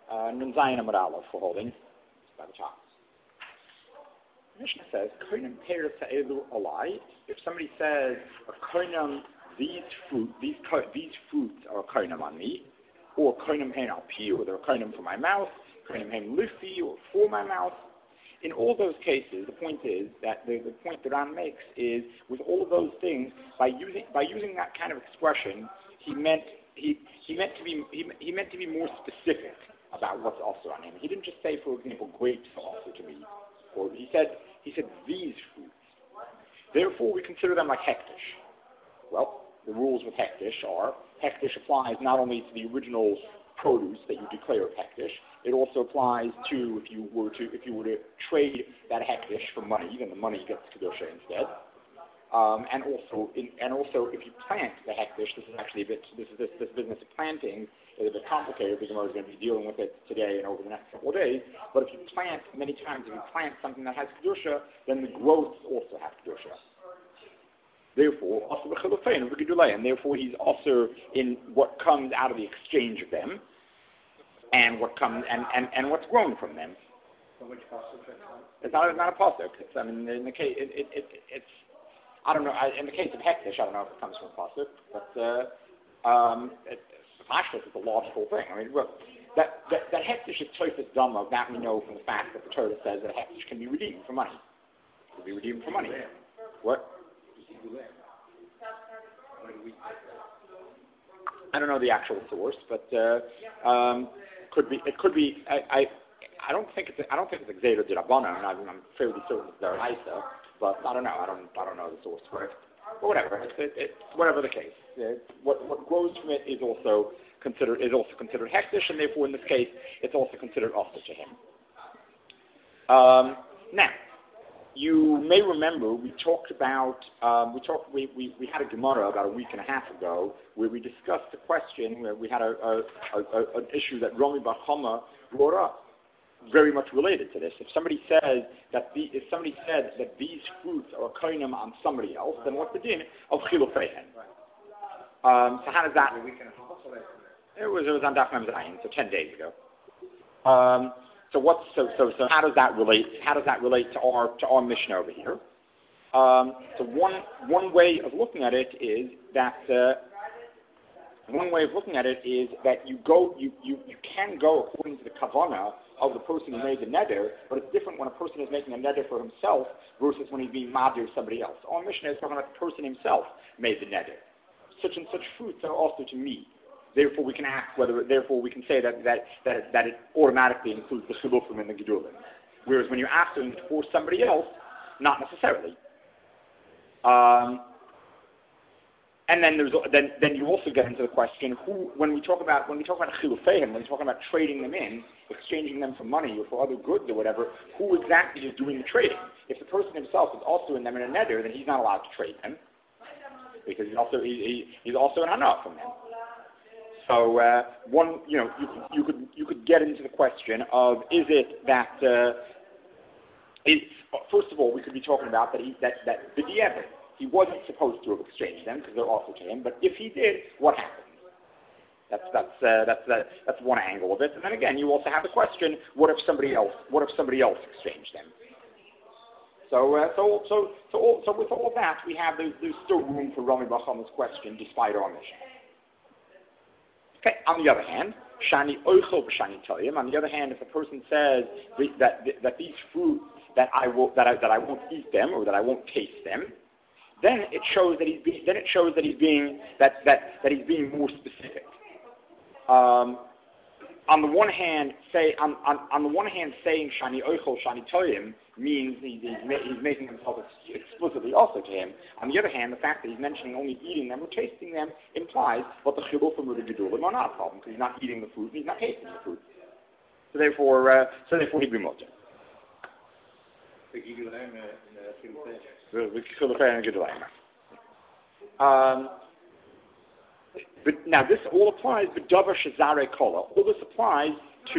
Nun Zayin Amud Aleph for holding by the top. Mishnah says, Koinam Peretz Ha'elu Alai. If somebody says, Koinam, these fruits are Koinam on me, or Koinam Hein Al Pi, or they're Koinam for my mouth, Koinam Hein Lifi, or for my mouth. In all those cases, the point is that the point that Ran makes is, with all of those things, by using that kind of expression, he meant to be more specific about what's also on him. He didn't just say, for example, grapes are also to me, or he said these fruits. Therefore, we consider them like hektish. Well, the rules with hektish are hektish applies not only to the original produce that you declare of hektish, it also applies to if you were to trade that hektish for money, then the money gets kedusha instead. And also if you plant the hektish, this business of planting is a bit complicated. The Gemara is going to be dealing with it today and over the next couple of days. But if you plant something that has kedusha, then the growths also have kedusha. Therefore, and therefore he's also in what comes out of the exchange of them, and what comes and what's grown from them. It's not a pasuk. In the case it's I don't know. In the case of hektish, I don't know if it comes from pasuk, but it's a logical thing. I mean, look, that hektish is toifus dama. That we know from the fact that the Torah says that hektish can be redeemed for money. It can be redeemed for money. What? I don't know the actual source, but could be. I don't think it's a Gzeira D'Rabbanan. I'm fairly certain it's Deraisa, but I don't know. I don't know the source for it. But whatever. It's whatever the case. What grows from it is also considered hektish, and therefore in this case it's also considered also to him. Now, you may remember we had a Gemara about a week and a half ago where we discussed the question where we had an issue that Rami Bar Chama brought up, very much related to this. If somebody said that these fruits are koinam on somebody else, then what's the din of chilufeihen? So how does that? It was on Daf Mem Zayin, so 10 days ago. So how does that relate? How does that relate to our mission over here? So one way of looking at it is that you can go according to the kavanah of the person who made the neder, but it's different when a person is making a neder for himself versus when he's being madir somebody else. Our mission is talking about the person himself made the neder. Such and such fruits are also to me. Therefore, we can ask whether. Therefore, we can say that it automatically includes the chilufim and the gedulim. Whereas when you're asking for somebody else, not necessarily. And then you also get into the question when we talk about chilufeim, when we're talking about trading them in, exchanging them for money or for other goods or whatever, who exactly is doing the trading? If the person himself is also in them in a neder, then he's not allowed to trade them because he's also an anah from them. So you could get into the question of is it that first of all we could be talking about that b'di'evet he wasn't supposed to have exchanged them because they're also to him, but if he did, what happens? That's one angle of it. And then again, you also have the question: what if somebody else exchanged them? So with all that, we have there's still room for Rami Bar Chama's question despite our mission. Okay. On the other hand, shani oichel b'shani toyim. On the other hand, if a person says that these fruits that I won't eat them or that I won't taste them, then it shows that he's being more specific. On the one hand, saying shani oichel shani toyim means he's making himself explicitly also to him. On the other hand, the fact that he's mentioning only eating them or tasting them implies that the chilufim or the gedulim are not a problem because he's not eating the fruit and he's not tasting the fruit. So therefore he'd be mutter. But now this all applies. But davar shezare kola. All this applies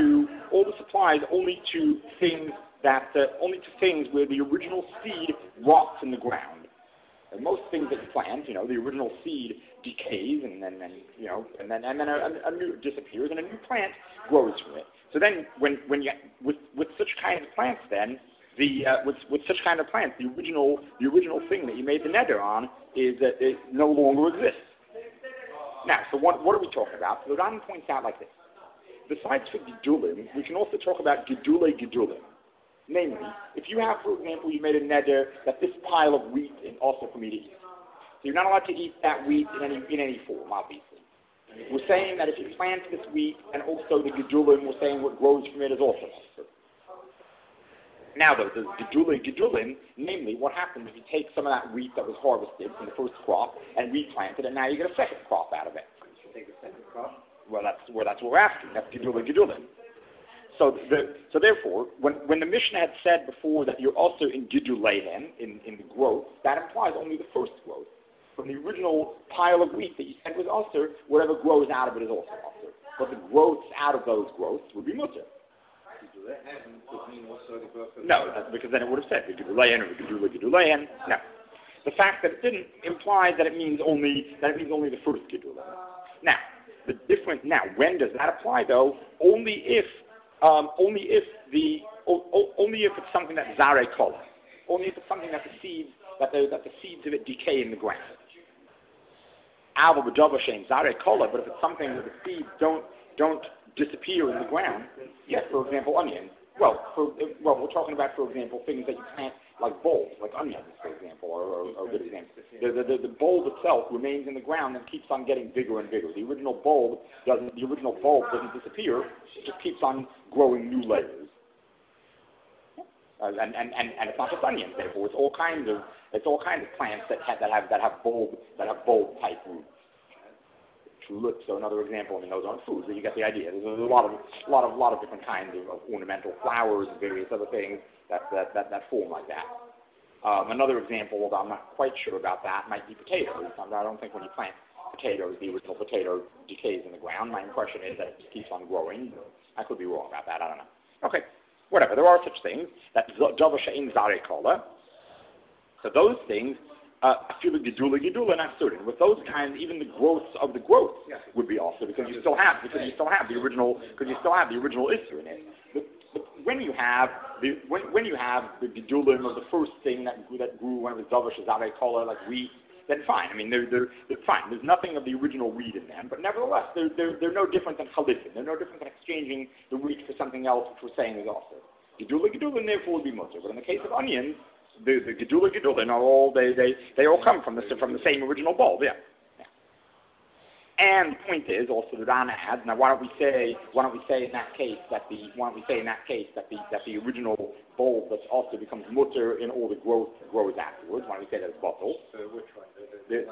only to things where the original seed rots in the ground. And most things that you plant, the original seed decays and then a new disappears and a new plant grows from it. So then, when you with such kind of plants, then with such kind of plants, the original thing that you made the neder on is that it no longer exists. Now, so what are we talking about? So the Ran points out like this. Besides for Gedulim, we can also talk about Gedule Gedulim. Namely, if you have, for example, you made a neder that this pile of wheat is also for me to eat. So you're not allowed to eat that wheat in any form, obviously. We're saying that if you plant this wheat and also the Gedulim, we're saying what grows from it is also also. Now, though, the Gedulim, namely, what happens if you take some of that wheat that was harvested from the first crop and replant it, and now you get a second crop out of it? You take a second crop? Well, that's what we're asking. That's Gedulim. So therefore, when the Mishnah had said before that you're also in Gidulehen, in the growth, that implies only the first growth. From the original pile of wheat that you said was also, whatever grows out of it is also also. But the growths out of those growths would be mutter. No, that's because then it would have said Gidulehen or Gidulehen. No. The fact that it didn't implies that it means only the first Gidulehen. Now, when does that apply though? Only if it's something that's zare kola. Only if it's something that the seeds of it decay in the ground. Ava b'dava shein zare kola, but if it's something that the seeds don't disappear in the ground, yes, for example, onions. Well, we're talking about, for example, things that you plant like bulbs, like onions, for example, or good example. The bulb itself remains in the ground and keeps on getting bigger and bigger. The original bulb doesn't disappear; it just keeps on growing new layers. And it's not just onions, therefore it's all kinds of plants that have bulb type roots. Tulips are another example. I mean, those aren't foods, but you get the idea. There's a lot of different kinds of ornamental flowers and various other things that form like that. Another example, although I'm not quite sure about that, might be potatoes. I don't think when you plant potatoes, the original potato decays in the ground. My impression is that it just keeps on growing. I could be wrong about that. I don't know. Okay, whatever. There are such things that dava she'ein zare kola. So those things. Afilo gedula not certain. With those kinds, even the growths of the growth would be also because you still have the original issue in it. But when you have the gedulim of the first thing that grew when it was dava shezare kola like wheat, then fine. I mean they're fine. There's nothing of the original wheat in them, but nevertheless they're no different than chalifin. They're no different than exchanging the wheat for something else, which we're saying is also gedula therefore would be mutter. But in the case of onions, the gedula are all they all come from the same original bulb, yeah. And the point is also the Rana adds. Now, why don't we say in that case that the original bulb that also becomes mutter in all the growth grows afterwards? Why don't we say that it's bottle? So which one? The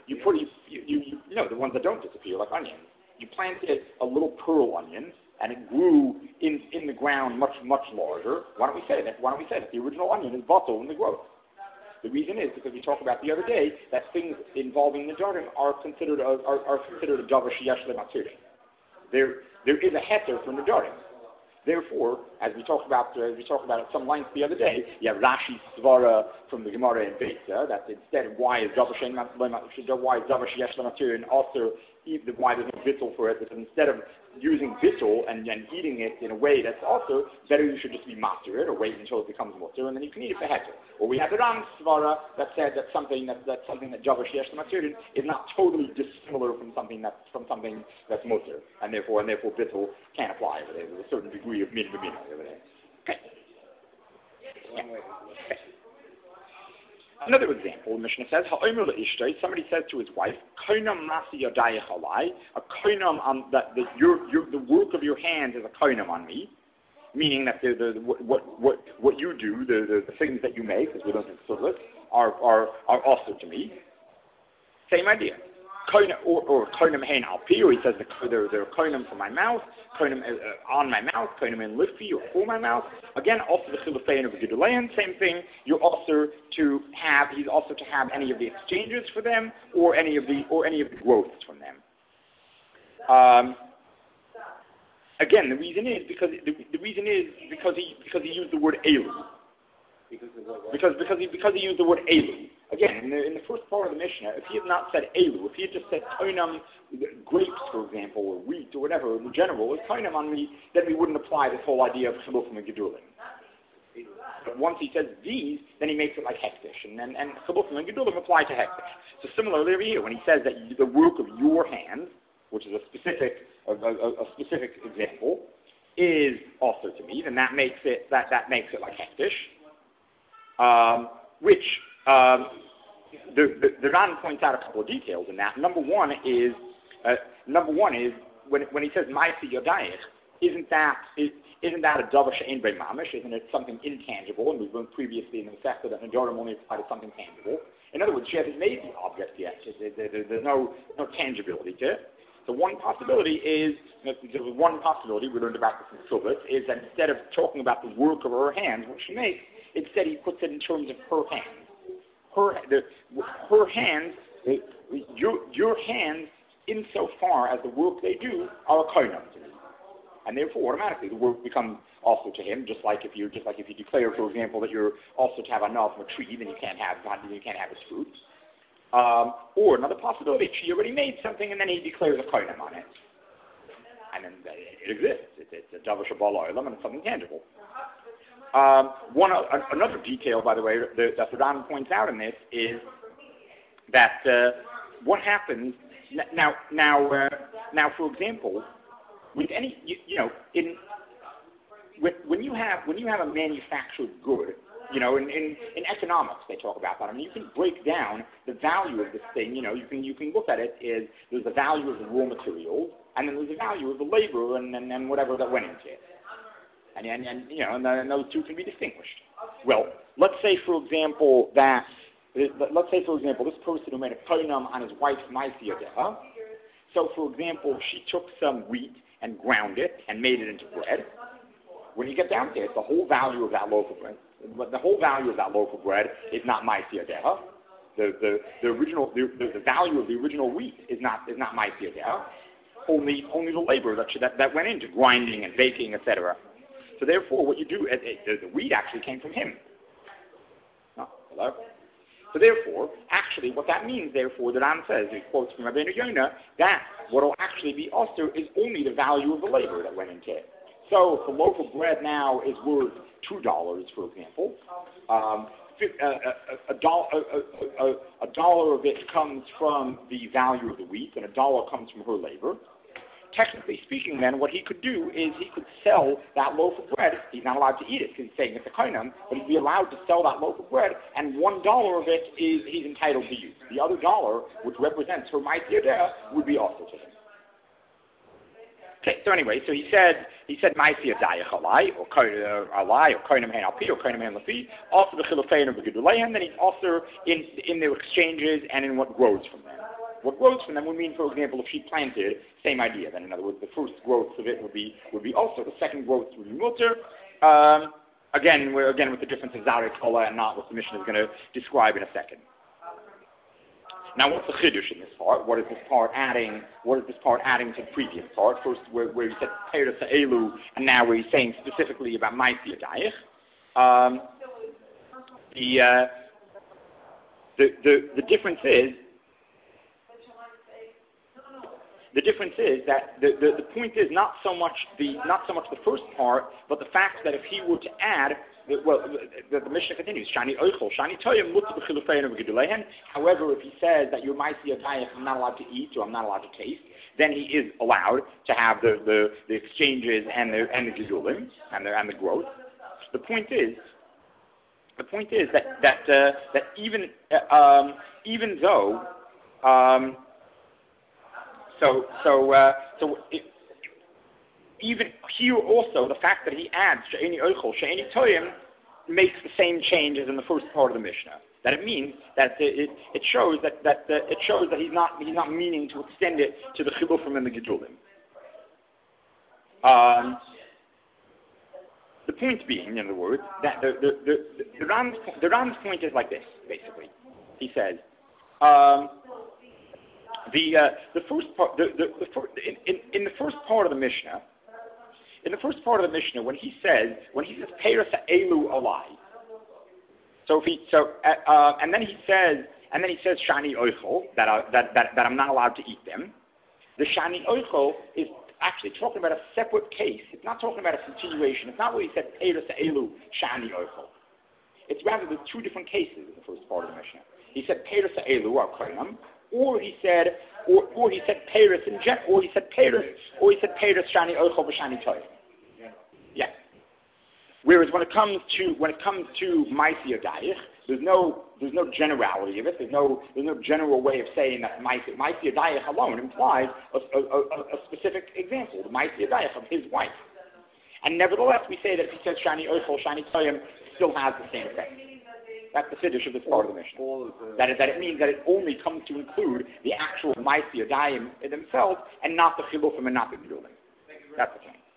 ones that don't disappear, like onions. You planted a little pearl onion, and it grew in the ground much larger. Why don't we say that the original onion is bottle in the growth? The reason is because we talked about the other day that things involving the Nedarim are considered a davar sheyesh lematzir. There is a heter for Nedarim. Therefore, as we talked about at some length the other day, you have Rashi Svara from the Gemara in Beitza that instead why is davar sheyesh lematzir and also why there's no bittul for it, because instead of using bittul and eating it in a way that's also better, you should just be master it or wait until it becomes mutter and then you can eat it for heter. Or we have the Ram Svara that said that something that davar sheyesh lematzir is not totally dissimilar from something that's mutter, and therefore bittul can't apply over there. There's a certain degree of min over there. Okay. Yeah. Okay. Another example, the Mishnah says, somebody says to his wife, koinam masi yodayich alai, a koinam on that the work of your hands is a koinam on me, meaning that what you do, the things that you make, as we don't have are also to me. Same idea. Or koinam hein alpi, or he says there are koinam for my mouth, koinam on my mouth, koinam in lifi, or for my mouth. Again, also the chilufein of Gedulein, same thing. He's also to have any of the exchanges for them, or any of the growths from them. Again, the reason is because he used the word elu. Because he used the word elu. again, in the first part of the Mishnah, if he had not said elu, if he had just said koinam grapes, for example, or wheat, or whatever, in general, is koinam on me, then we wouldn't apply this whole idea of chilufim and gedulim. But once he says these, then he makes it like hektish, and chilufim and gedulim apply to hektish. So similarly over here, when he says that the work of your hands, which is a specific example, is also to me, then that makes it like hektish, which the Ran points out a couple of details in that. Number one is when he says ma'aseh yadayich, isn't that a davar she'ein bei mamish? Isn't it something intangible? And we've learned previously in the Masechta that Nedarim only apply to something tangible. In other words, she hasn't made the object yet. There's no tangibility to it. So one possibility we learned about this in Suvit, is that instead of talking about the work of her hands, what she makes, instead he puts it in terms of her hands. Her hands, your hands, insofar as the work they do, are a koinam to me. And therefore, automatically, the work becomes also to him, just like if you declare, for example, that you're also to have a nut from a tree, then you can't have its fruit. Or another possibility, she already made something and then he declares a koinam on it. And then it exists. It's a davar shabal olam and it's something tangible. Another detail, by the way, that the Ran points out in this is that what happens now, for example, with any, when you have a manufactured good, in economics they talk about that. I mean, you can break down the value of this thing. You can look at it as there's the value of the raw materials, and then there's the value of the labor and whatever that went into it. And those two can be distinguished. Well, let's say for example this person who made a koinam on his wife's ma'aseh yadeha. So for example, she took some wheat and ground it and made it into bread. When you get down to it, the whole value of that loaf of bread is not ma'aseh yadeha. The value of the original wheat is not ma'aseh yadeha. Only the labor that went into grinding and baking, etc. So therefore, what you do, the wheat actually came from him. Oh, hello? So therefore, actually, what that means, therefore, the Ran says, he quotes from Rabbeinu Yonah, that what will actually be osir is only the value of the labor that went into it. So if the loaf of bread now is worth $2, for example, $1 of it comes from the value of the wheat, and $1 comes from her labor. Technically speaking, then, what he could do is he could sell that loaf of bread. He's not allowed to eat it because he's saying it's a koinam, but he'd be allowed to sell that loaf of bread, and $1 of it he's entitled to use. The other $1, which represents her ma'aseh yadeha, would be also to him. Okay, so anyway, so he said ma'aseh yadayich alai, or koinam hein alpi, or koinam hein lafi, also the chilufein of the geduleihem, then he's also in their exchanges and in what grows from them. What grows from them would mean, for example, if she planted, same idea. Then, in other words, the first growth of it would be also, the second growth would be mutter. Again with the difference of Zarek Kola and not what the Mishnah is going to describe in a second. Now, what's the chiddush in this part? What is this part adding to the previous part? First, where he said Peres Elu, and now where he's saying specifically about ma'aseh yadayich. The difference is. The difference is that the point is not so much the first part, but the fact that if he were to add, the Mishnah continues, Shani Oichel, Shani Toyim Mutter B'Chilufein of Geduleihen. However, if he says that your ma'aseh yadayich I'm not allowed to eat or I'm not allowed to taste, then he is allowed to have the exchanges and the gedulim and the growth. The point is that even though even here also, the fact that he adds she'eni oichel, she'eni toyim makes the same change as in the first part of the Mishnah. That it means that it shows that he's not meaning to extend it to the chilufim and the gedulim. The point being, in other words, that the Ran's point is like this, basically. He says. The first part, in the first part of the Mishnah, when he says Peres Elu alai, And then he says shani oichel, that I'm not allowed to eat them. The shani oichel is actually talking about a separate case. It's not talking about a continuation. It's not what he said peiros elu shani oichel. It's rather the two different cases in the first part of the Mishnah. He said peiros elu are koinam, or he said peiros in general, or he said peiros shani oichel v'shani toiv. Yeah. Whereas when it comes to Maisi Yodayich, there's no generality of it. There's no general way of saying that Maisi Yodayich alone implies a specific example, the Maisi Yodayich of his wife. And nevertheless, we say that if he says Shani Oichel, Shani Toyim, still has the same effect. That's the fiddush of this part of the Mishnah. That it means that it only comes to include the actual Maisi Yodayim themselves, and not the Chilufim and not the Gedulim. That's the point.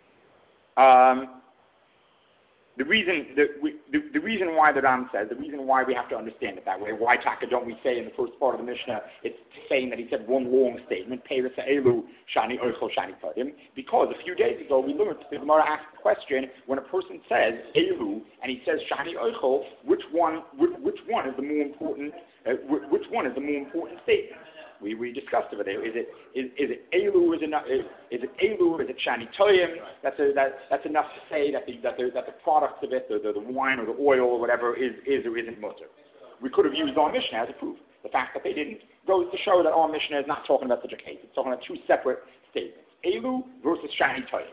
The reason why the Ram says, the reason why we have to understand it that way, why Taka don't we say in the first part of the Mishnah, it's saying that he said one long statement, Peiros Elu Shani Oichel Shani Todim, because a few days ago we learned, the Gemara asked the question, when a person says Elu and he says Shani Oichel, which one is the more important? Which one is the more important statement? We discussed over there. Is it elu? Is it elu? Is it shani toyim? That's enough to say that the products of it, the wine or the oil or whatever, is or isn't mutter. We could have used our Mishnah as a proof. The fact that they didn't goes to show that our Mishnah is not talking about such a case. It's talking about two separate statements: elu versus shani toyim.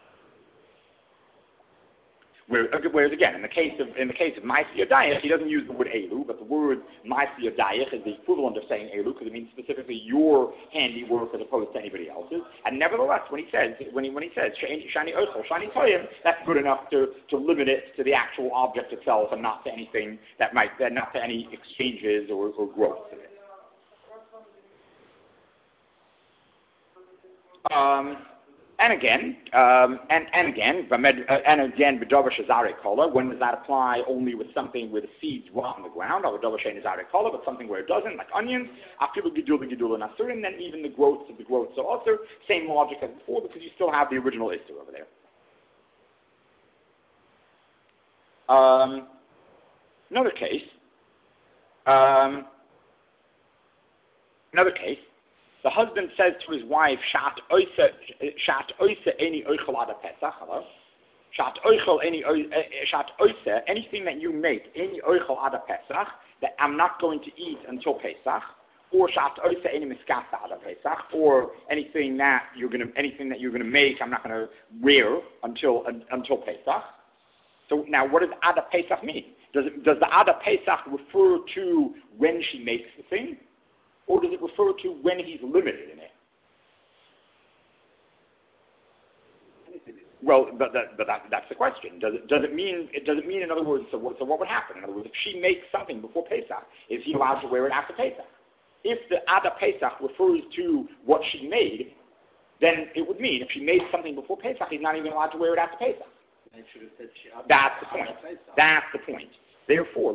Whereas again, in the case of Maisi Yodayich, he doesn't use the word elu, but the word Maisi Yodayich is the equivalent of saying elu because it means specifically your handiwork as opposed to anybody else's. And nevertheless, when he says shani oichel, shani toyim, that's good enough to limit it to the actual object itself and not to anything not to any exchanges or growth of it. And again, b'davar shezarei kola. When does that apply? Only with something where the seeds rot on the ground, or b'davar shezarei kola, but something where it doesn't, like onions. Afilu gidula nasurim. Then even the growths are also same logic as before, because you still have the original issur over there. Another case. The husband says to his wife, "Shat oisa eni oichel ad Pesach." Hello, shat oisa, anything that you make eni oichel ad Pesach that I'm not going to eat until Pesach, or shat oisa eni miskasa ad Pesach, or anything that you're going to make I'm not going to wear until Pesach. So now, what does ad Pesach mean? Does the ad Pesach refer to when she makes the thing? Or does it refer to when he's limited in it? Well, but that's the question. Does it mean? In other words, so what would happen? In other words, if she makes something before Pesach, is he allowed to wear it after Pesach? If the Ada Pesach refers to what she made, then it would mean if she made something before Pesach, he's not even allowed to wear it after Pesach. That's the point. That's the point. Therefore,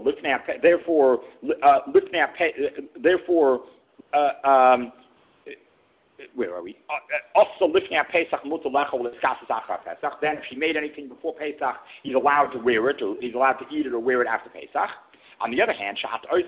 where are we? Also, lifting at Pesach mutar lechol l'skasas achar Pesach. Then, if she made anything before Pesach, he's allowed to wear it, or he's allowed to eat it or wear it after Pesach. On the other hand, On the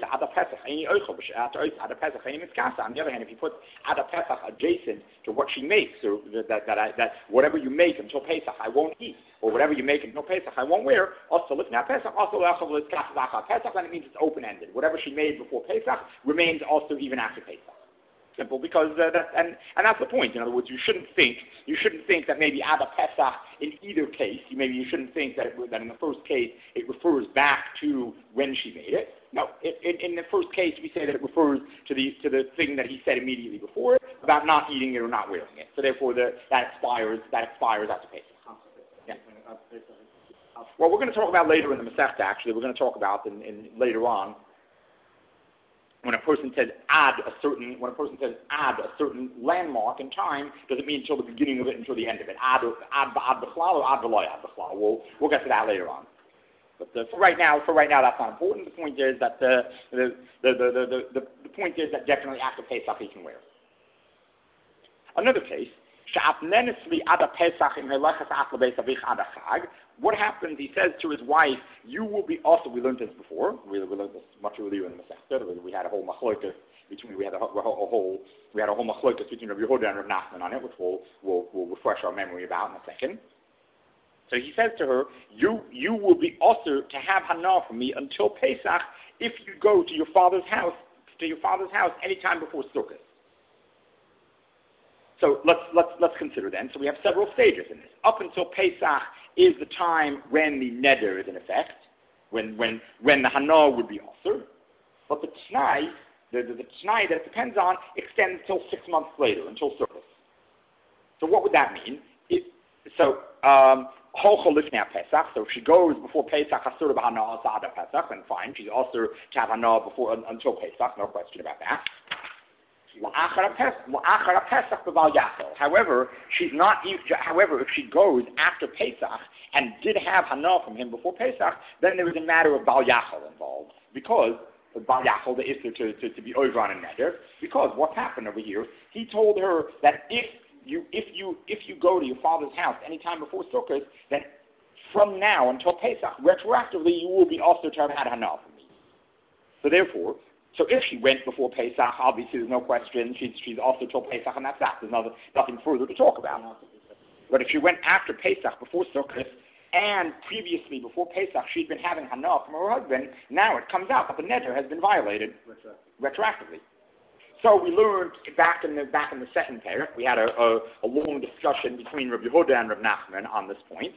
other hand, if you put Ada Pesach adjacent to what she makes, or that whatever you make until Pesach I won't eat, or whatever you make until Pesach I won't wear, also lifting at Pesach, also Pesach, then it means it's open-ended. Whatever she made before Pesach remains also even after Pesach. Simple, because and that's the point. In other words, you shouldn't think that maybe Ada Pesach in either case. Maybe you shouldn't think that in the first case it refers back to when she made it. No, in the first case we say that it refers to the thing that he said immediately before about not eating it or not wearing it. So therefore, that expires after Pesach. Yeah. Well, we're going to talk about later in the Masechta. Actually, we're going to talk about in later on. When a person says add a certain landmark in time, does it mean until the beginning of it, until the end of it? Add b'chlal or add v'loy ad b'chlal. We'll get to that later on. But for right now, that's not important. The point is that the point is that definitely after Pesach he can wear. Another case. what happens, he says to his wife, you will be also, we learned this before, we learned this much earlier in the Masechta, we had a whole machlokas between, we had a whole machlokas between Rabbi Yehuda and Rav Nachman on it, which we'll refresh our memory about in a second. So he says to her, you will be also to have hana from me until Pesach if you go to your father's house anytime before Sukkot. So let's consider then. So we have several stages in this. Up until Pesach is the time when the neder is in effect, when the hana would be also. But the t'nai, the t'nai that it depends on, extends till 6 months later, until Sukkot. So what would that mean? Pesach. So if she goes before Pesach, Asur b'hana Asada Pesach, then fine. She's also to have hana before until Pesach. No question about that. However, she's not. However, if she goes after Pesach and did have hana from him before Pesach, then there was a matter of Bal Yachal involved, because Bal Yachal, the issue to be over on a neder. Because what's happened over here? He told her that if you go to your father's house anytime before Sukkot, then from now until Pesach, retroactively, you will be also to have had hana from me. So therefore, if she went before Pesach, obviously there's no question, she's also till Pesach, and that's that. There's nothing further to talk about. But if she went after Pesach, before Sukkot, and previously, before Pesach, she'd been having hana from her husband, now it comes out that the neder has been violated retroactively. So we learned back in the second parak, we had a long discussion between Rabbi Yehuda and Rav Nachman on this point.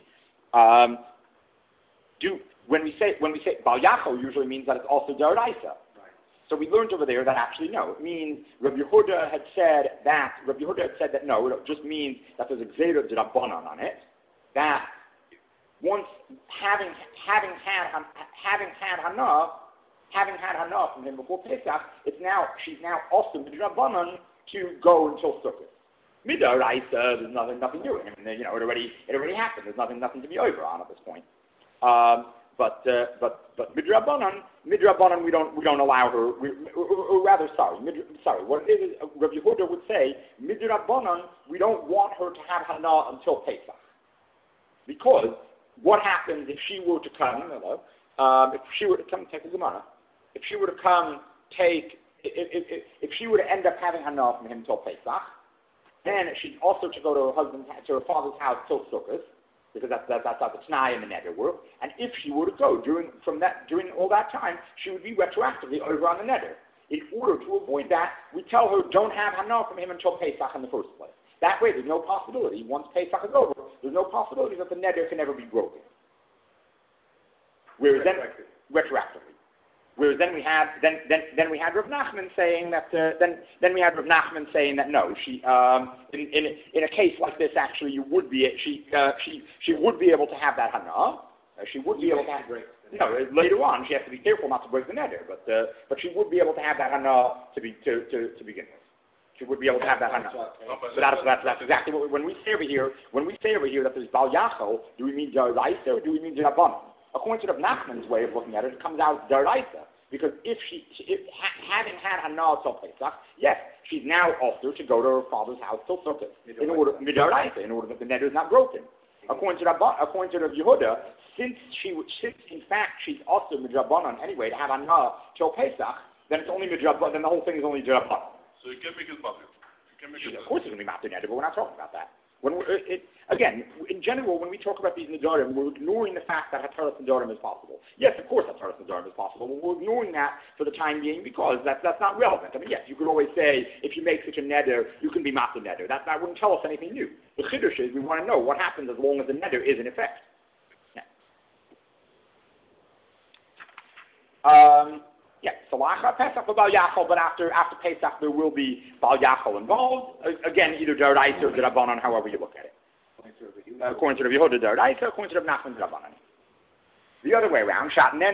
When we say Bal Yachal usually means that it's also D'oraisa. So we learned over there that actually no, it means Rabbi Yehuda had said that no, it just means that there's a Gzeira D'Rabbanan on it, that once having had hana from him before Pesach, she's now also Midrabanan to go until Sukkot. Midoraisa, there's nothing doing. I mean, it already happened. There's nothing to be over on at this point. But Midrabanan, we don't allow her. What it is, Rabbi Yehuda would say, Midrabanan, we don't want her to have hana until Pesach, because what happens if she were to come? If she were to come take the Gemara, if she were to end up having hana from him till Pesach, then she's also to go to her father's house till Sukkot, because that's how the t'nai and the neder work. And if she were to go during all that time, she would be retroactively over on the neder. In order to avoid that, we tell her don't have hana from him until Pesach in the first place. That way, there's no possibility, once Pesach is over, there's no possibility that the neder can ever be broken. Whereas retroactively. Whereas then we had Rav Nachman saying that no, she in a case like this actually she would be able to have that hana. She would be able to have later on she has to be careful not to break the neder, but she would be able to have that hana to begin with. She would be able to have that hana. So that's exactly what when we say over here that there's Bal Yachal, do we mean D'oraisa or do we mean D'Rabbanan? According to Rav Nachman's way of looking at it, it comes out D'oraisa, because if having had hana till Pesach, yes, she's now also to go to her father's house till Sukkot in order that the neder is not broken. According to Rav Yehuda, since in fact she's also midrabanan anyway to have hana till Pesach, then it's only midrabanan. Then the whole thing is only midrabanan. So you can make it matter. Of course it's going to be matter neder, but we're not talking about that. Again, in general, when we talk about these Nedarim, we're ignoring the fact that Hataras Nedarim is possible. Yes, of course Hataras Nedarim is possible, but we're ignoring that for the time being because that's not relevant. I mean, yes, you could always say, if you make such a neder, you can be matzah neder. That wouldn't tell us anything new. The chiddush is we want to know what happens as long as the neder is in effect. So Lacha Pesach for Bal Yachal, but after Pesach there will be Bal Yachal involved. Again, either D'oraisa or D'Rabbanan, however you look at it. According to Rabbi Yehuda, D'oraisa, according to Rabbi Nachman, D'Rabbanan. The other way around,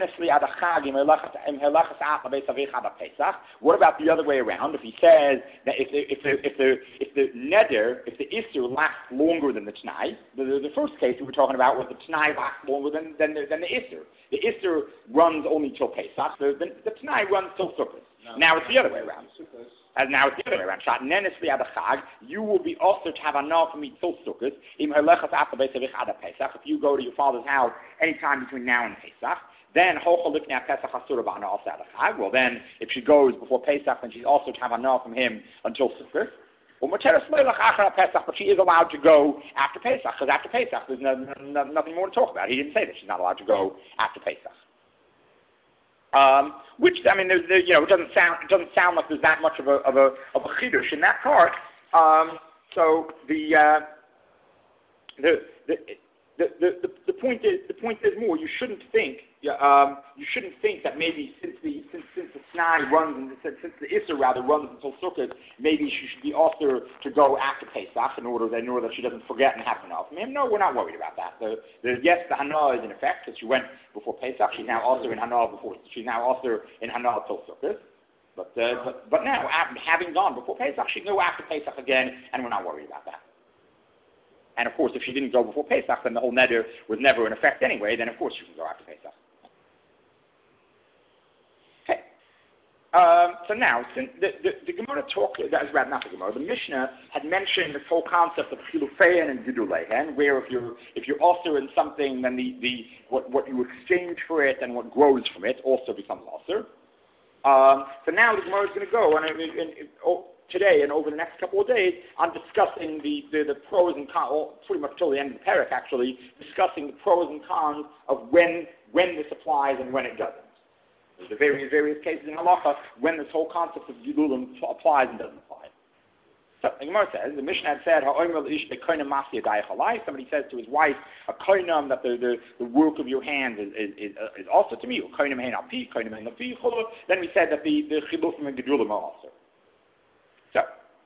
what about the other way around? If he says that if the neder, if the issur lasts longer than the t'nai, the first case we were talking about was the t'nai lasts longer than the issur. The issur runs only till Pesach. The t'nai runs till Sukkot. Now it's the other way around. As now it's the other way around. You will be also to have enough for me till Sukkot. If you go to your father's house anytime between now and Pesach, then well, then if she goes before Pesach, then she's also to have enough from him until Sukkot. But she is allowed to go after Pesach, because after Pesach there's nothing more to talk about. He didn't say that she's not allowed to go after Pesach. Which, I mean, it doesn't sound like there's that much of a chidush in that part. So the point is more. You shouldn't think that maybe since the Snai runs and since the Issa rather runs until Sukkot, maybe she should be also to go after Pesach in order that she doesn't forget and have enough. I mean, no, we're not worried about that. Yes, the Hana is in effect because she went before Pesach. She's now also in Hana She's now also in Hana till Sukkot. But now, having gone before Pesach, she can go after Pesach again, and we're not worried about that. And of course, if she didn't go before Pesach, then the whole neder was never in effect anyway. Then of course she can go after Pesach. Okay. So now, since the Gemara talked, not the Gemara, the Mishnah had mentioned this whole concept of chilufein and gidulehen, where if you're also in something, then what you exchange for it and what grows from it also becomes also. So now the Gemara is going to go today and over the next couple of days on discussing the pros and cons, pretty much till the end of the parak actually, discussing the pros and cons of when this applies and when it doesn't. There's the various cases in halacha when this whole concept of gilulim applies and doesn't apply. So the Gemara says, the Mishnah had said, somebody says to his wife, a koinam, that the work of your hands is also to me. Then we said that the chilufim and gilulim are also. So,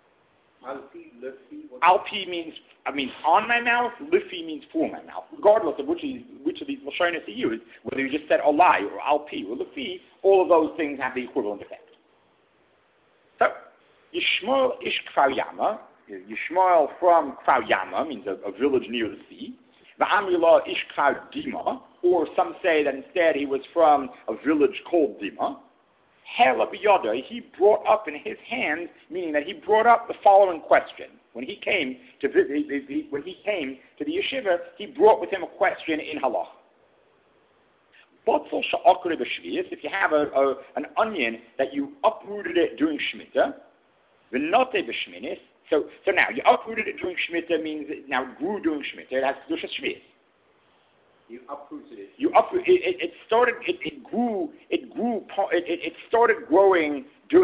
Alpi means on my mouth, Lifi means for my mouth. Regardless of which of these Lashonos you use, whether you just said Olai or Alpi or Lifi, all of those things have the equivalent effect. So, Yishmael ish Kfar Yama, Yishmael from Kfar Yama means a village near the sea. Va'amila ish Kfar Dima, or some say that instead he was from a village called Dima. He brought up in his hand, meaning that he brought up the following question. When he came to visit, when he came to the yeshiva, he brought with him a question in halach. If you have an onion that you uprooted it during Shemitah, so now you uprooted it during Shemitah means it now grew during Shemitah. It has kedushas shvius. You uprooted it. It started growing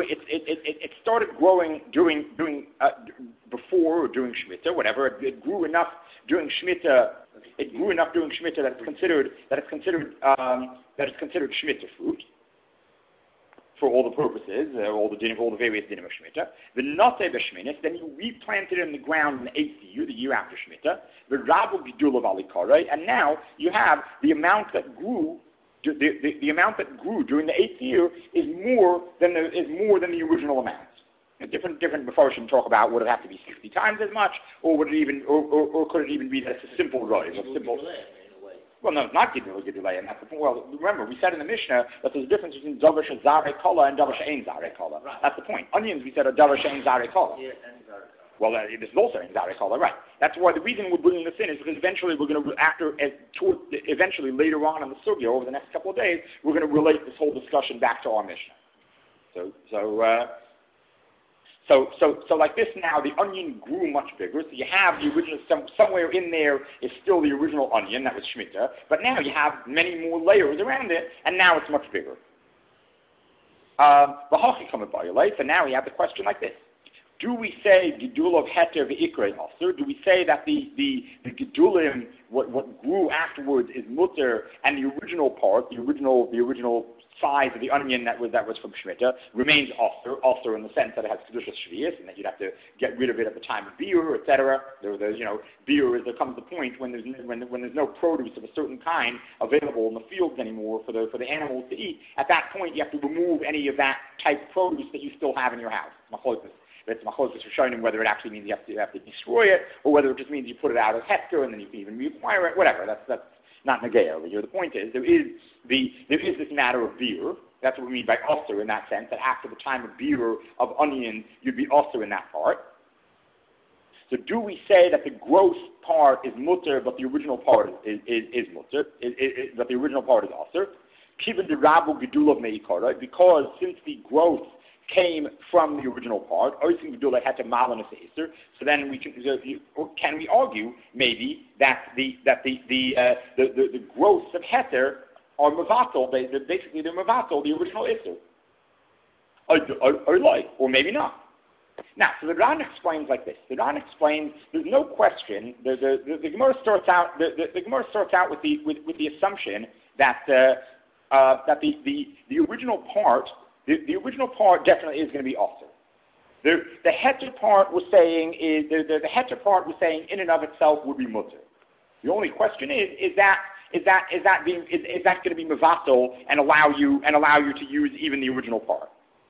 before or during Shemitah, whatever. It grew enough during Shemitah. It grew enough during Shemitah that it's considered Shemitah fruit for all the purposes, all the various dinim of Shemitah. The Noteh b'Shminis, then you replanted it in the ground in the 8th year, the year after Shemitah. The Rabu Gidul of Alikarei, and now you have the amount that grew. The amount that grew during the 8th year is more than the original amount. Different Mefarshim talk about would it have to be 60 times as much, or would it even, or could it even be that it's a simple rise, Well, no, it's not Gidulei, and that's the point. Well, remember, we said in the Mishnah that there's a difference between Davar Zare Kala and Davar She'ein Zare Kala. Right. That's the point. Onions, we said, are Davar She'ein Zare Kala. Yeah, and Zare Kala. Well, this is also in Zare Kala, right. That's why the reason we're bringing this in is because eventually we're going to, eventually later on in the Sugya, over the next couple of days, we're going to relate this whole discussion back to our Mishnah. So like this now, the onion grew much bigger. So you have the original, somewhere in there is still the original onion, that was Shemitah. But now you have many more layers around it, and now it's much bigger. So now we have the question like this. Do we say Gidul of Heter v'Ikrei Aser? Do we say that the Gidulim, what grew afterwards is Mutter, and the original part, the original size of the onion that was from Shemitah remains also in the sense that it has kedushas shvius, and that you'd have to get rid of it at the time of biur, etc. There comes the point when there's no produce of a certain kind available in the fields anymore for the animals to eat. At that point, you have to remove any of that type of produce that you still have in your house. It's machlokes for showing whether it actually means you have to destroy it, or whether it just means you put it out as hector and then you can even reacquire it. Whatever. That's not negaya over here. The point is there is this matter of beer, That's what we mean by also in that sense, that after the time of beer of onions, you'd be also in that part. So do we say that the growth part is mutter, but the original part is mutter, but the original part is also? Given the rabu gedulav meikara, because since the growth came from the original part, oisim gedula had to malan so then can we argue maybe that the growths of heter are mevatel, basically they're mevatel, the original iser, or maybe not. Now, so the Ran explains like this. The Ran explains there's no question. The Gemara starts out. The Gemara starts out with the assumption that the original part, the original part definitely is going to be also. The heter part was saying the heter part was saying in and of itself would be mutter. The only question is that going to be mevatel and allow you to use even the original part?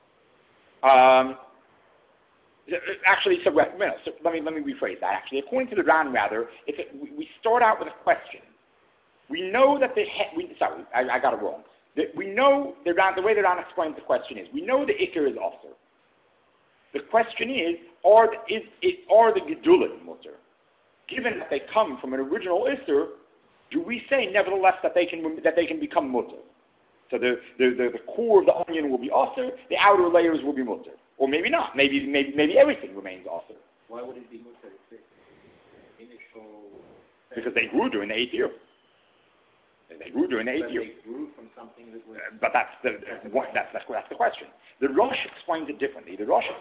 Actually, so let me rephrase that. Actually, according to the Ran, rather, we start out with a question. We know that I got it wrong. We know the way the Ran explains the question is, we know the Iker is also. The question is, are the Gedulim mutter? Given that they come from an original Isser, do we say nevertheless that they can become mutter? So the core of the onion will be also, the outer layers will be mutter. Or maybe not. Maybe everything remains also. Why would it be mutter? Initial. Because they grew during the 8th year. They grew during the 8th year. They grew from something that was. But that's the question. The Rosh explains it differently. The Rosh.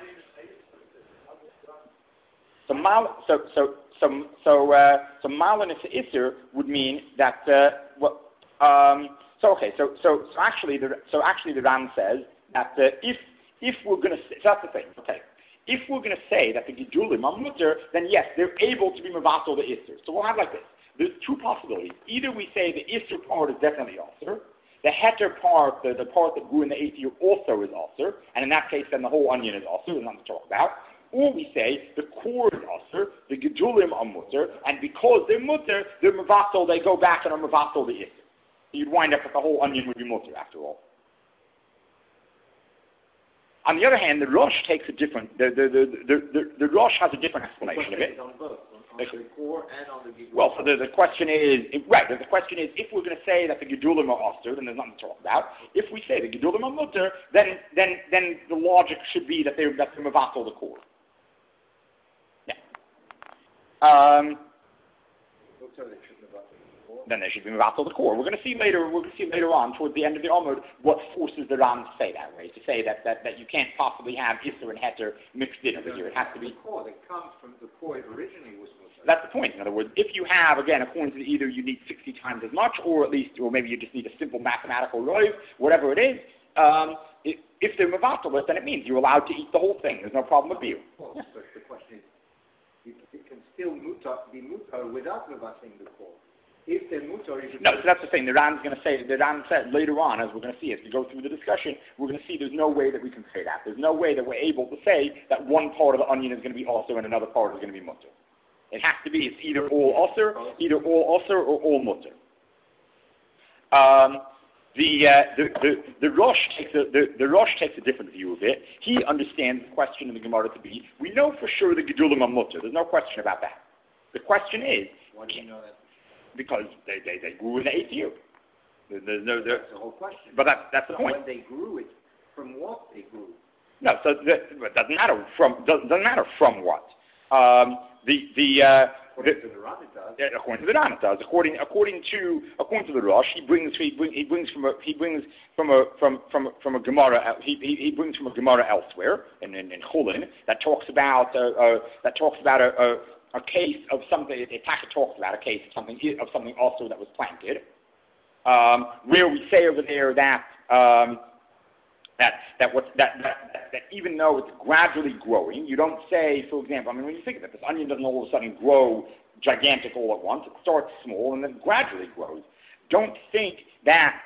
So Malin Isser would mean that So actually the Ram says that if we're going to say, so that's the thing, okay. If we're going to say that the Gedulim are mutter, then yes, they're able to be mevatel the Isser. So we'll have like this. There's two possibilities. Either we say the Isser part is definitely Osir, the Heter part, the part that grew in the 8th year also is Osir, and in that case then the whole onion is Osir, there's nothing to talk about. Or we say the core is Osir, the Gedulim are mutter, and because they're mutter, they're mevatel, they go back and are mevatel the Isser. So you'd wind up with the whole onion would be mutter after all. On the other hand, the Rosh takes a different. The Rosh has a different explanation of it. On both, on the core and on the Gedulim. Well, so the question is right. The question is, if we're going to say that the Gedulim are Oster, then there's nothing to talk about. If we say the Gedulim are Mutter, then the logic should be that they're mevatel the core. Yeah. Then they should be mevatel the core. We're going to see later on, towards the end of the Amud, what forces the Ram to say that way, to say that you can't possibly have Isser and Heter mixed in over here. It has to be. The core that comes from the core originally was mutter. That's the point. In other words, if you have, again, according to either you need 60 times as much, or maybe you just need a simple mathematical rove, whatever it is, if they're mevatel, then it means you're allowed to eat the whole thing. There's no problem with beer. Well, yeah. But the question is, it can still be mutter without mevateling the core. If they're mutter, no, so that's the thing. The Ram said later on, as we're going to see, as we go through the discussion, we're going to see there's no way that we can say that. There's no way that we're able to say that one part of the onion is going to be also and another part is going to be mutter. It has to be, it's either all osir, or all mutter. The Rosh takes a different view of it. He understands the question in the Gemara to be, we know for sure the Gedulim are mutter. There's no question about that. The question is, why do you know that? Because they grew in the 8th year. That's the whole question. But that's the point. When they grew it, from what they grew? No, so it doesn't matter from what. According to the Ran it does. According to the Ran it does. According to the Rosh, he brings from a Gemara. He brings from a Gemara elsewhere in Chulin that talks about a case of something. It talks about a case of something also that was planted, where we say over there that even though it's gradually growing, you don't say, for example, when you think of it, this onion doesn't all of a sudden grow gigantic all at once. It starts small and then gradually grows. Don't think that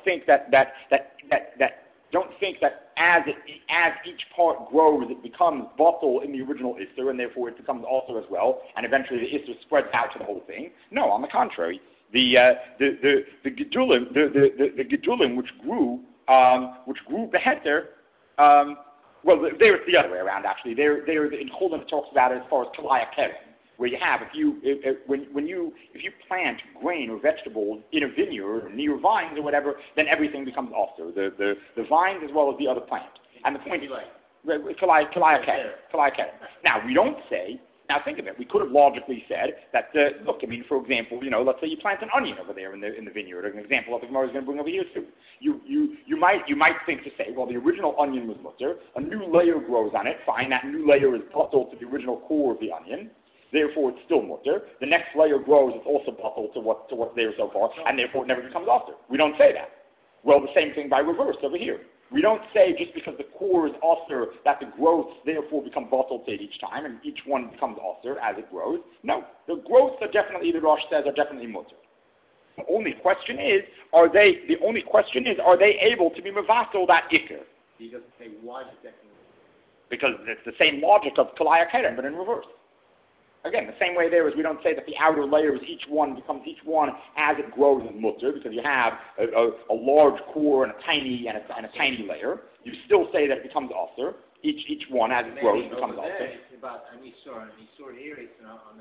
as each part grows, it becomes bottle in the original Isser, and therefore it becomes also as well, and eventually the Isser spreads out to the whole thing. No, on the contrary, the Gedulim which grew which grew beheter. Well, there it's the other way around actually. There in Chulin it talks about it as far as kalaya keren, where you have if you plant grain or vegetables in a vineyard near vines or whatever, then everything becomes also the vines as well as the other plant. And the point is kalaya keren. Now we don't say. Now think of it. We could have logically said that, look, I mean, for example, let's say you plant an onion over there in the vineyard. An example of the Gemara is going to bring over here too. You might think to say, well, the original onion was mutter. A new layer grows on it. Fine, that new layer is bottled to the original core of the onion. Therefore, it's still mutter. The next layer grows. It's also bottled to what's there so far, and therefore it never becomes after. We don't say that. Well, the same thing by reverse over here. We don't say just because the core is author that the growths therefore become bottled each time and each one becomes author as it grows. No, the growths are definitely, the Rosh says, are definitely mutter. The only question is, are they able to be mevatel that ikr? He doesn't say why the second. Because it's the same logic of kalaya keren, but in reverse. Again, the same way there is we don't say that the outer layers, each one as it grows is mutter, because you have a large core and a tiny layer. You still say that it becomes author. Each one as it grows becomes author. It's about an isur here. It's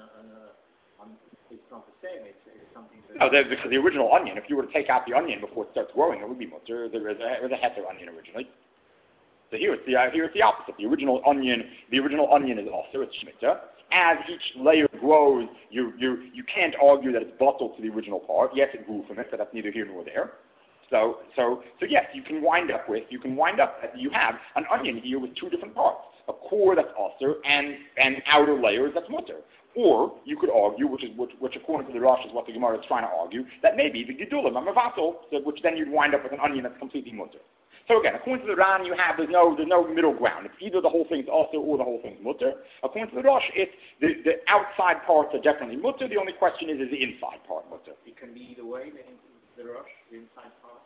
not the same. It's something. No, because the original onion, if you were to take out the onion before it starts growing, it would be mutter. There was a heter onion originally. So here it's the opposite. The original onion is author. It's shmita. As each layer grows, you can't argue that it's bottled to the original part. Yes, it grew from it, but that's neither here nor there. So yes, you can wind up that you have an onion here with two different parts: a core that's author and outer layers that's mutter. Or you could argue, which according to the Rosh is what the Gemara is trying to argue, that maybe the gedulim are mevatel, which then you'd wind up with an onion that's completely mutter. So again, according to the Ran, there's no middle ground. It's either the whole thing's author or the whole thing's mutter. According to the Rosh, it's the outside parts are definitely mutter. The only question is the inside part mutter. It can be either way. The Rosh, the inside part.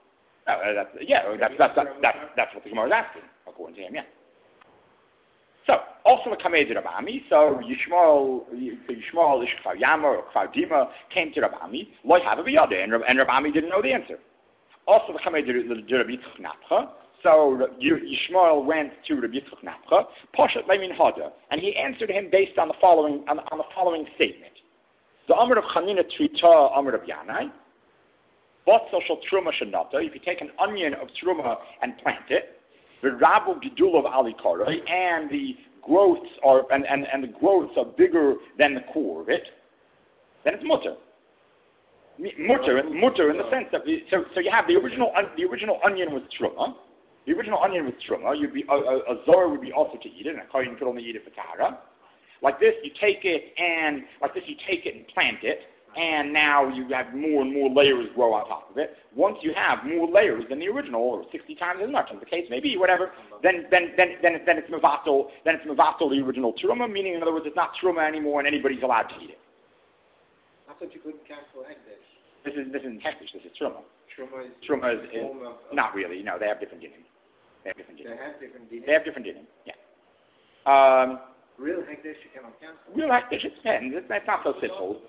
That's what the Gemara is asking, according to him. Yeah. So also the Kamei Rabami. So Yishmael Ishchar Yama or Kfar Dima came to Rabami. Lo have a biyada, and Rabami didn't know the answer. Also, the Chamei Rabbi Yitzchak Napcha. So Yishmael went to Rabbi Yitzchak Napcha, Poshet Leimin Hada, and he answered him based on the following statement: the Amr of Chanina Trita, Amr of Yanai, Botzal Shel Truma Shenata. If you take an onion of truma and plant it, the Rabu Gidul of Ali Korei, and the growths are bigger than the core of it, then it's mutter. Mutter in the sense that so you have the original onion with truma. The original onion with truma, you'd be a zor would be also to eat it, and a kohen could only eat it for tahara. Like this, you take it and plant it, and now you have more and more layers grow on top of it. Once you have more layers than the original, or 60 times as much, as the case may be, whatever, then it's mevatel. Then it's mevatel the original truma, meaning in other words, it's not truma anymore, and anybody's allowed to eat it. I thought you couldn't cancel hekdesh. This isn't hekdesh. This is truma. Truma is not really. No, they have different dinim. They have different dinim. Yeah. Real hekdesh you cannot cancel. Real hekdesh, it depends. It's not so simple.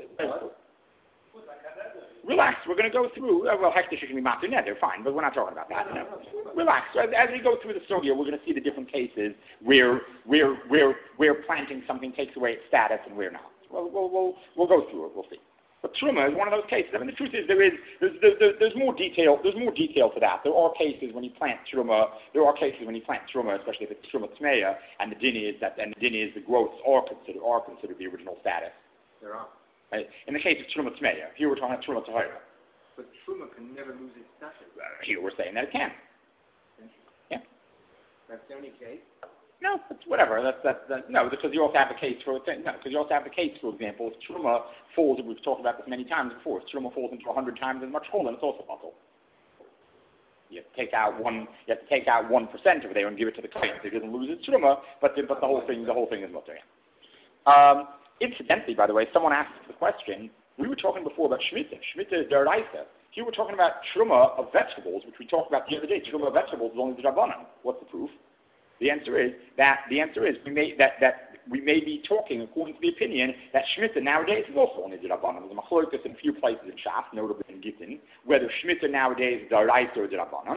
Relax. We're going to go through. Well, hekdesh can be matzah. Yeah, they're fine, but we're not talking about that. No. Relax. As we go through the story, we're going to see the different cases where planting something takes away its status and where not. We'll go through it. We'll see. But truma is one of those cases. I mean, the truth is there's more detail. There's more detail to that. There are cases when you plant truma. Especially if it's truma tmeya, and the din is the growths are considered the original status. There are. Right? In the case of truma tmeya, here we're talking about truma tahira. But truma can never lose its status. Here we're saying that it can. Yeah. That's the only case. No, it's whatever. No, because you also have the case for example, if truma falls, we've talked about this many times before. If truma falls into 100 times as much chol, then it's also bottle. You have to take out 1% over there and give it to the kohen. It doesn't lose its truma, but the whole thing is mutter. Yeah. Incidentally, by the way, someone asked the question. We were talking before about shmita. Shmita is deraisa. Here we're talking about truma of vegetables, which we talked about the other day. Truma of vegetables is only the rabbanan. What's the proof? The answer is we may be talking according to the opinion that shmita nowadays is also only the rabbanan. There's a machlokes in a few places in Shas, notably in Gittin, whether shmita nowadays is deraisa or the rabbanan.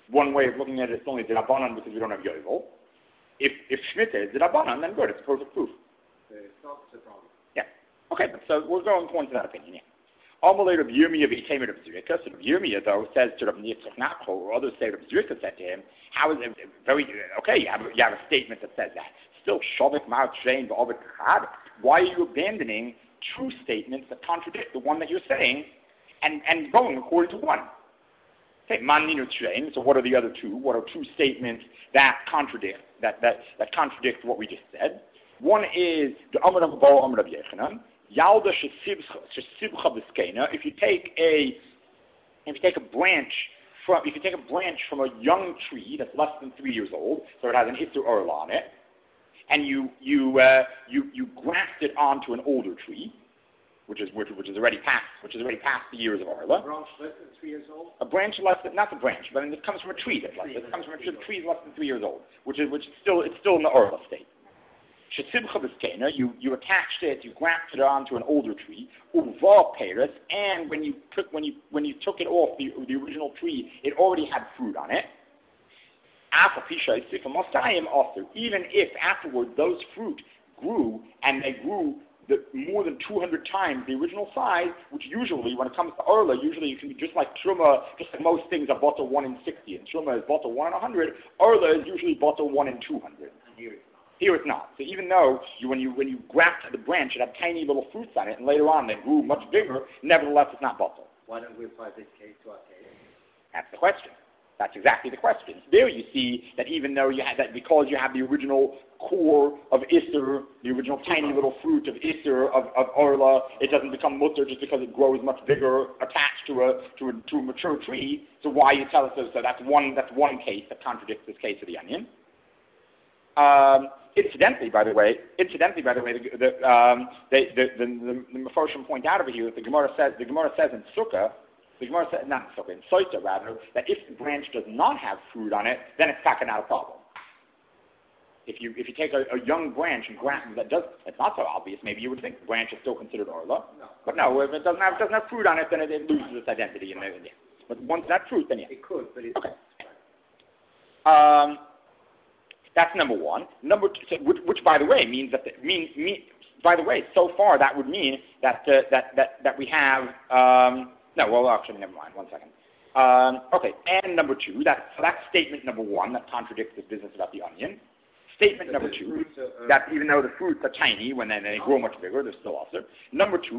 one way of looking at it, it's only the Rabbanan because we don't have Yovel. If Shmita is the Rabbanan, then good, it's perfect proof. It's not a problem. Yeah. Okay, so we're going according to that opinion, yeah. Amalei Rav Yirmiyah v'Itamer Rav Zrika. So Rav Yirmiyah, though, says to Rav Yitzchak Nachol, or others say Rav Zrika said to him, how is it very, okay, you have a statement that says that. Still, Shavik Ma'at Shein v'Ovet Kachad. Why are you abandoning two statements that contradict the one that you're saying and going according to one? Okay, Man Ninut Shein. So what are the other two? What are two statements that contradict what we just said? One is the Amar Rav Bo Amar Rav Yechanan. Yalda shesibcha b'skena. If you take a branch from a young tree that's less than 3 years old, so it has an Isser Orla on it, and you graft it onto an older tree, which is already past the years of Orla. A branch less than 3 years old. A branch less than, not a branch, but it comes from a tree that's less. It comes from a tree less than 3 years old, which is still in the Orla state. You attached it, you grafted it onto an older tree, and when you took it off the original tree, it already had fruit on it. Even if afterward those fruit grew, and they grew more than 200 times the original size, which usually, when it comes to Orla, usually you can be just like Truma, just like most things are bottle 1 in 60, and Truma is bottle 1 in 100, Orla is usually bottle 1 in 200. Here it's not. So even though when you graft the branch, it had tiny little fruits on it, and later on they grew much bigger, nevertheless it's not bottle. Why don't we apply this case to our case? That's the question. That's exactly the question. There you see that even though you had that, because you have the original core of Isser, the original tiny little fruit of Isser, of Orla, it doesn't become mutter just because it grows much bigger attached to a mature tree. So why you tell us so? So that's one case that contradicts this case of the onion. Incidentally, by the way, the Mefarshim point out over here that the Gemara says in Sukkah, in Soita rather, that if the branch does not have fruit on it, then it's not a problem. If you take a young branch and graft that it's not so obvious. Maybe you would think the branch is still considered Orla, but no, if it doesn't have fruit on it, then it loses its identity. But once that fruit, then yeah, it could. But it's okay. That's number one. Number two, which by the way means that by the way, so far that would mean that we have actually never mind. 1 second. Okay, and number two, that's statement number one that contradicts this business about the onion. Statement number two, that even though the fruits are tiny, when they grow much bigger, they're still also. Number two,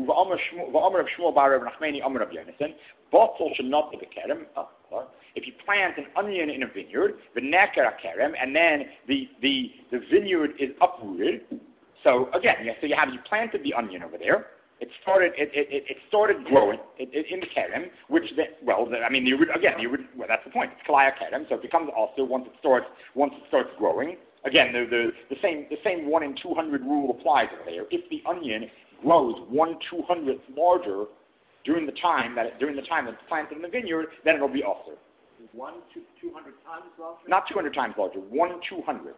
if you plant an onion in a vineyard, and then the vineyard is uprooted. So again, so you planted the onion over there. It started growing in the kerem, which that's the point. It's kalaya kerem, so it becomes also once it starts growing. Again, the same 1 in 200 rule applies over there. If the onion grows 1/200th larger during the time that it's planted in the vineyard, then it'll be also 1 to 200 times larger. Not 200 times larger. 1/200th.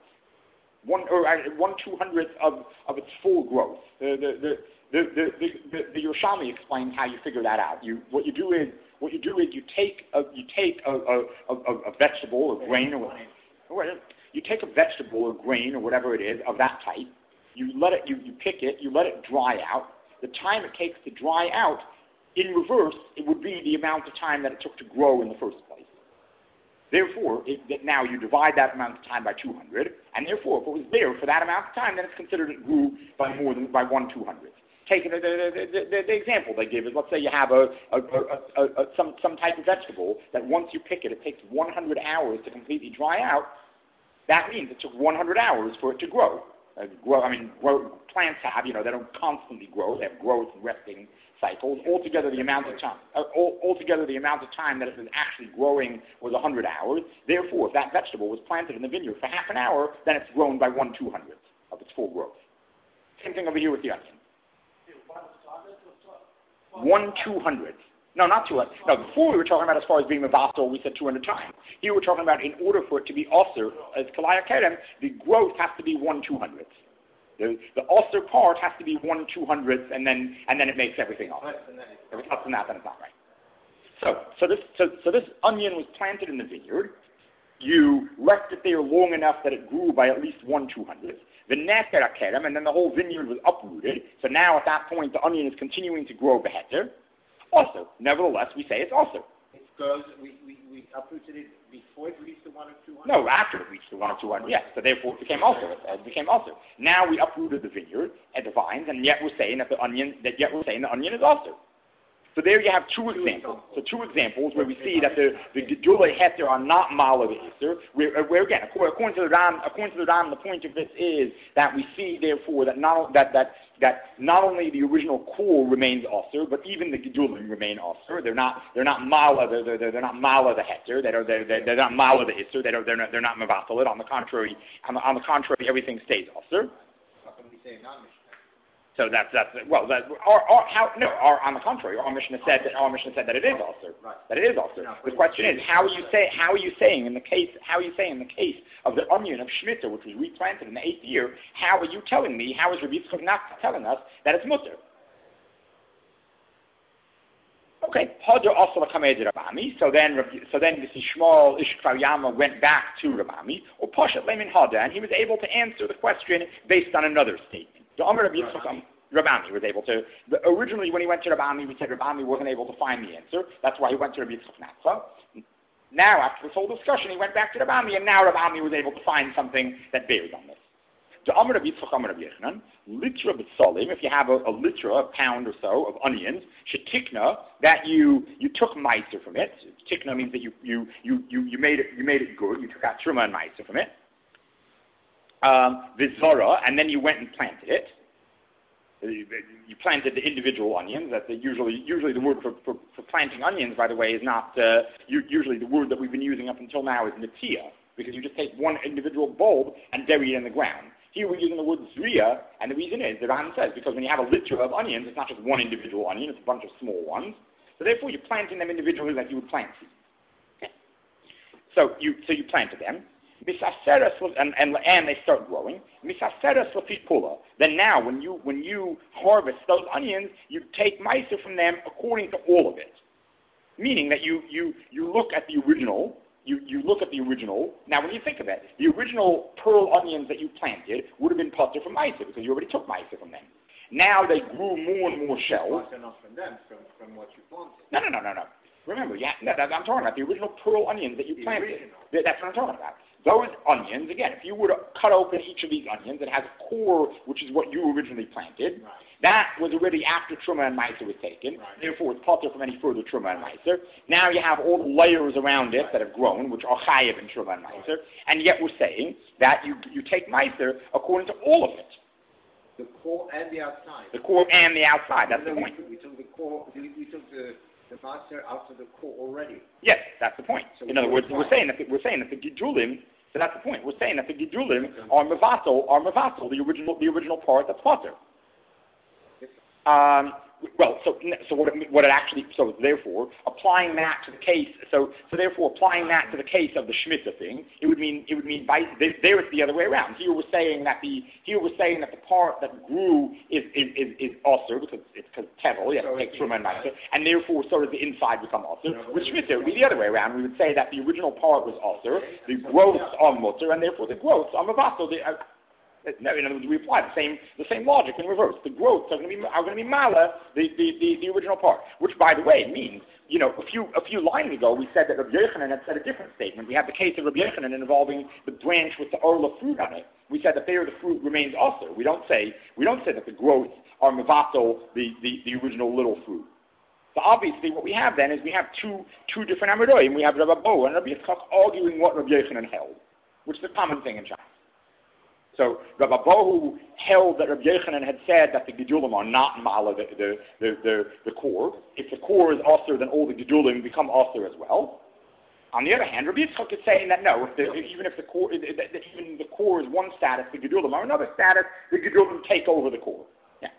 1/200th of its full growth. The Yerushalmi explains how you figure that out. What you do is you take a vegetable or grain or you take a vegetable or grain or whatever it is of that type. You pick it. You let it dry out. The time it takes to dry out, in reverse, it would be the amount of time that it took to grow in the first place. Therefore, now you divide that amount of time by 200, and therefore, if it was there for that amount of time, then it's considered it grew by 1/200. Taking the example they give is, let's say you have some type of vegetable that once you pick it, it takes 100 hours to completely dry out. That means it took 100 hours for it to grow. Plants have, they don't constantly grow. They have growth and resting cycles. Altogether, the amount of time that it was actually growing was 100 hours. Therefore, if that vegetable was planted in the vineyard for half an hour, then it's grown by 1/200th of its full growth. Same thing over here with the onion. 1/200th. No, not 200. No, before we were talking about as far as being mevasel, we said 200 times. Here we're talking about in order for it to be osir, as kalaya kerem, the growth has to be 1/200th. The osir part has to be 1/200th, and then it makes everything off. If it's less than that, then it's not right. So this onion was planted in the vineyard, you left it there long enough that it grew by at least 1/200th. The neter akerem, and then the whole vineyard was uprooted. So now at that point, the onion is continuing to grow beheter. Also, nevertheless, we say it's also. It's because we uprooted it before it reached the 1 or 200? No, after it reached the 1 or 200, yes. So therefore it became also. It became also. Now we uprooted the vineyard and the vines, and yet we're saying that the onion is also. So there you have two examples. So two examples where we see that the gedulei heter are not mala v'isur. Where again, according to the Ram, the point of this is that we see therefore that not only the original core remains osir, but even the gedulim remain osir. They're not mala. They're not mala the heter. They're not mala the isur. They're not mevatalit. On the contrary, everything stays osir. How can we say non-mishnah? So on the contrary, our Mishnah said that it is also. Right. That it is also. The question is, how are you saying in the case of the onion of Shemitah, which was replanted in the 8th year, how are you telling me, how is Rabbi Yitzchak not telling us that it's mutter? Okay, Hadar also Lakamei Rabami. So then you see Shmuel Ishkar Yama went back to Rabami, or Pashat Lemin Hadar, and he was able to answer the question based on another statement. The Amar Rabbi Yitzchak Rabami was able to. Originally, when he went to Rabami, we said Rabami wasn't able to find the answer. That's why he went to Rabbi Yitzchak Natzah. Now, after this whole discussion, he went back to Rabami, and now Rabami was able to find something that bears on this. The Amar Rabbi Yitzchak Amar Rabbi Yechanan, litra b'tzalim, if you have a litra, a pound or so of onions, shetikna, that you took meiser from it. Tikna means that you made it good. You took out truma and meiser from it. Vizara, and then you went and planted it. You planted the individual onions. That's usually the word for planting onions, by the way, is not usually the word that we've been using up until now is natia, because you just take one individual bulb and bury it in the ground. Here we're using the word zriya, and the reason is, the Ram says, because when you have a litra of onions, it's not just one individual onion, it's a bunch of small ones. So therefore you're planting them individually like you would plant seeds. Okay. So you planted them. And they start growing. Then now, when you harvest those onions, you take meiser from them according to all of it. Meaning that you look at the original. You look at the original. Now, when you think of it, the original pearl onions that you planted would have been potter from meiser because you already took meiser from them. Now they grew more and more shells. Not from them, from what you planted. No. Remember, I'm talking about the original pearl onions that you planted. That's what I'm talking about. Those onions, again, if you were to cut open each of these onions, it has a core, which is what you originally planted. Right. That was already after Truma and Meiser was taken. Right. Therefore, it's potter from any further Truma and Meiser. Now you have all the layers around it that have grown, which are Chayev and Truma and Meiser. And yet we're saying that you take Meiser according to all of it. The core and the outside. The core and the outside. That's the point. We took the core. We took the master out of the core already. Yes, that's the point. So in other words, we're saying that the Gidulim. So that's the point. We're saying that the Gidulim are mevatel, the original part that's potter. Therefore, applying that to the case. Therefore, applying that to the case of the Shemitah thing, it would mean there it's the other way around. Here we're saying that the part that grew is also because tevel, you have to take truma and meiser, and therefore so does the inside become also. With Shemitah, it would be the other way around. We would say that the original part was also, the growths are mutter, and therefore the growths are mevatel. In other words, we apply the same logic in reverse. The growths are going to be mala, the original part. Which, by the way, means, a few lines ago we said that Rabbi Yochanan had said a different statement. We have the case of Rabbi Yochanan involving the branch with the orla fruit on it. We said that there the fruit remains also. We don't say that the growths are mevatel, the original little fruit. So obviously, what we have then is we have two different Amiroim. We have Rabbi Bo and Rabbi Yitzchak arguing what Rabbi Yochanan held, which is a common thing in Shas. So Rabbi Bohu held that Rabbi Yochanan had said that the Gedulim are not mala, the core. If the core is also, then all the Gedulim become also as well. On the other hand, Rabbi Yitzchak is saying that no, even the core is one status, the Gedulim are another status, the Gedulim take over the core. Yeah.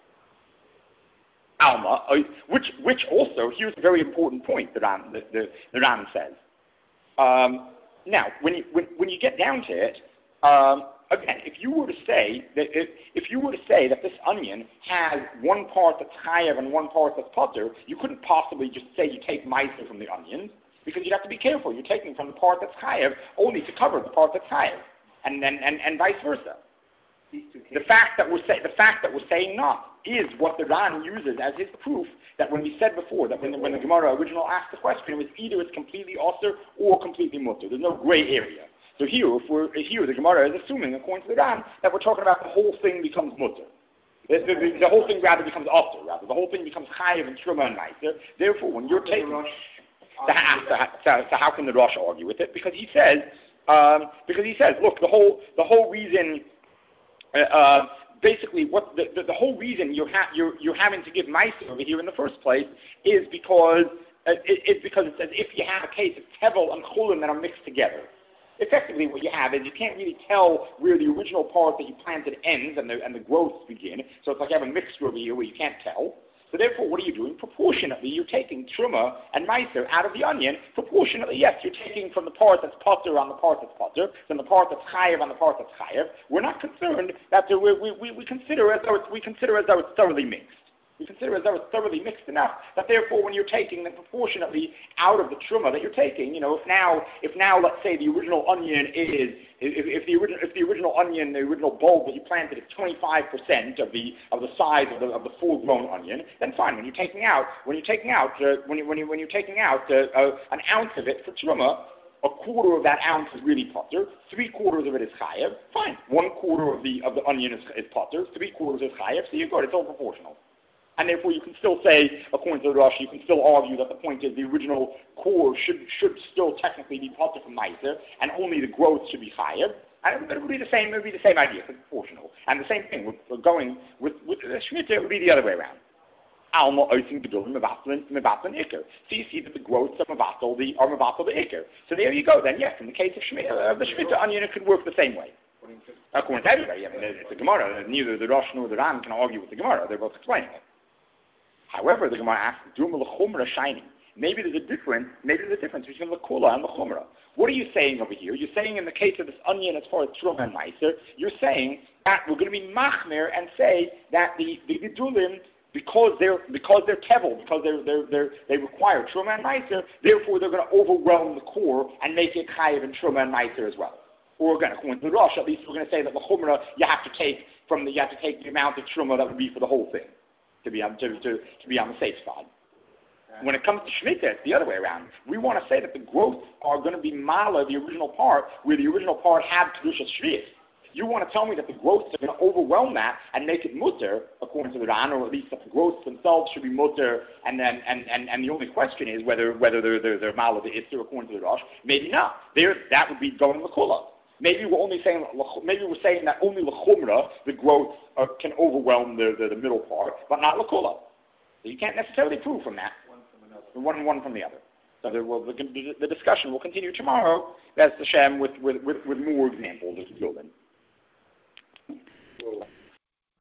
Alma, which also, here's a very important point that the Ram says. Now, when you get down to it, again, if you were to say that this onion has one part that's chayav and one part that's potter, you couldn't possibly just say you take meiser from the onions, because you'd have to be careful. You're taking from the part that's chayev only to cover the part that's chayev, and vice versa. The fact that we're saying not is what the Ran uses as his proof that when we said before that when the Gemara original asked the question, it was either it's completely osir or completely mutter. There's no gray area. So here, the Gemara is assuming, according to the Ran, that we're talking about the whole thing becomes mutter. The whole thing rather becomes osir. Rather, the whole thing becomes chayev and truma and meiser. Therefore, when you're taking, so how can the Rosh argue with it? Because he says, look, the whole reason. Basically, what the whole reason you're having to give meiser over here in the first place is because it's as if you have a case of tevel and chulin that are mixed together. Effectively, what you have is you can't really tell where the original part that you planted ends and the growths begin. So it's like you have a mixture over here where you can't tell. So therefore, what are you doing? Proportionately, you're taking truma and meiser out of the onion. Proportionately, yes, you're taking from the part that's potter on the part that's potter, from the part that's chayev on the part that's chayev. We're not concerned that we consider as though it's thoroughly mixed. We consider as though it's thoroughly mixed enough that therefore when you're taking them proportionately out of the truma that you're taking, if now let's say the original onion is if the original onion, the original bulb that you planted is 25% of the size of the full grown onion, then fine. When you're taking out an ounce of it for truma, a quarter of that ounce is really potter, 3/4 of it is chayev. Fine, 1/4 of the onion is potter, 3/4 is chayev. So you're good. It's all proportional. And therefore, you can still say, according to the Rosh, you can still argue that the point is the original core should still technically be potter from meiser, and only the growth should be chayev. And it would be the same. It would be the same idea. It's proportional. And the same thing. We're going with the Shemitah. It would be the other way around. Alma oising gedulim mevatlin iker. So you see that the growths are mevatel the iker. So there you go. Then yes, in the case of the Shemitah onion, it could work the same way. According to everybody, I mean, it's a Gemara. Neither the Rosh nor the Ran can argue with the Gemara. They're both explaining it. However, the Gemara asks, "Duma l'chumra shining." Maybe there's a difference between l'kula and l'chumra. What are you saying over here? You're saying in the case of this onion, as far as truma and meiser, you're saying that we're going to be machmir and say that the gedulim, because they're tevel, because they require truma and meiser, therefore they're going to overwhelm the core and make it chayev and truma and meiser as well. Or again, according to the Rosh, at least we're going to say that l'chumra you have to take the amount of truma that would be for the whole thing. To be on the safe side. When it comes to Shemitah, it's the other way around. We want to say that the growths are going to be mala, the original part, where the original part had Kedushas Shvius. You want to tell me that the growths are going to overwhelm that and make it mutter, according to the Ran, or at least that the growths themselves should be mutter, and the only question is whether they're mala the Isser, according to the Rosh. Maybe not. That would be going l'kula. Maybe we're saying that only l'chumra, the growth can overwhelm the middle part, but not l'kula. So you can't necessarily prove from that. One from the other. So the discussion will continue tomorrow. That's the Shem with more examples of building.